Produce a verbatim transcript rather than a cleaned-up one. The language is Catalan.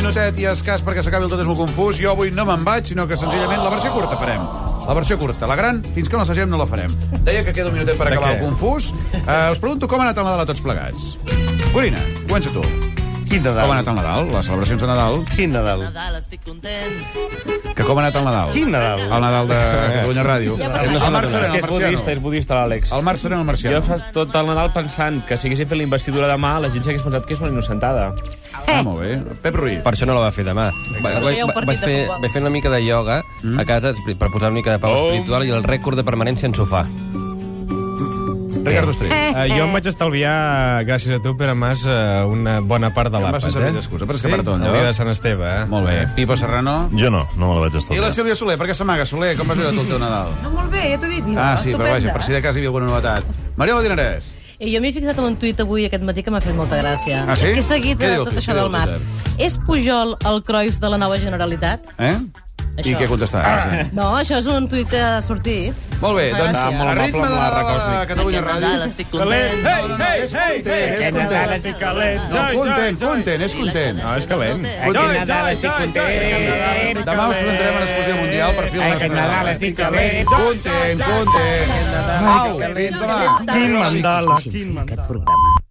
minutet i escàs perquè s'acabi el Tot és molt confús. Jo avui no me'n vaig, sinó que senzillament la versió curta farem. La versió curta. La gran, fins que no l'assagem, no la farem. Deia que queda un minutet per acabar el confús. Uh, us pregunto com ha anat el Nadal a tots plegats. Corina, comença tu. Quin Nadal? Com ha anat el Nadal? Les celebracions de Nadal. Quin Nadal? Nadal, estic content. Que com ha anat el Nadal? Quin Nadal? El Nadal de Catalunya Ràdio. Ja No el Marc Serena, és que el és budista, és Marciano. budista l'Àlex. El Marc Serena, el Jo Marciano. fa tot el Nadal pensant que si haguéssim fet la investidura demà, la gent s'hagués pensat que és una innocentada. Ah, molt bé. Pep Ruiz. Per això no la va fer demà. Va, va, hi ha un va, partit vaig, de fer, futbol. vaig fer una mica de ioga a casa per posar una mica de pau Oh. espiritual i el rècord de permanència en sofà. Ricardo Estrell. Uh, jo em vaig estalviar, gràcies a tu, Pere Mas, uh, una bona part de Em vas l'àpat, fer servir eh? d'excusa per Sí, escapar-te d'un el lloc. dia de Sant Esteve, eh? Molt bé. Pipo Serrano. Jo no, no me la vaig I estalviar. la Sílvia Soler, per què s'amaga? Soler, com vas viure tu el teu Nadal? No, molt bé, ja t'ho he dit. Jo. Ah, sí, però Estupenda. vaja, per si de cas hi havia alguna novetat. Mariola Dinarès. I jo m'he fixat en un tuit avui aquest matí que m'ha fet molta gràcia. Ah, sí? És que he seguit Què diu el tot tuit? això Què diu del el Mas. Twitter? És Pujol el Cruyff de la nova Generalitat? Eh? Això. I què contestarà? Sí. No, això és un tuit que ha sortit. Molt bé, Fa doncs gràcia. a ritme de Nadal a Catalunya Aquest Nadal Ràdio. estic content. No, no, no, és content, és content. estic calent. No, content, content, és content. No, és calent. Content. Nadal estic content. Demà us presentarem a l'exclusió mundial per fi el Nadal estic calent. Content, content. Au, fins demà. Quin mandala, Quin mandala. Aquest programa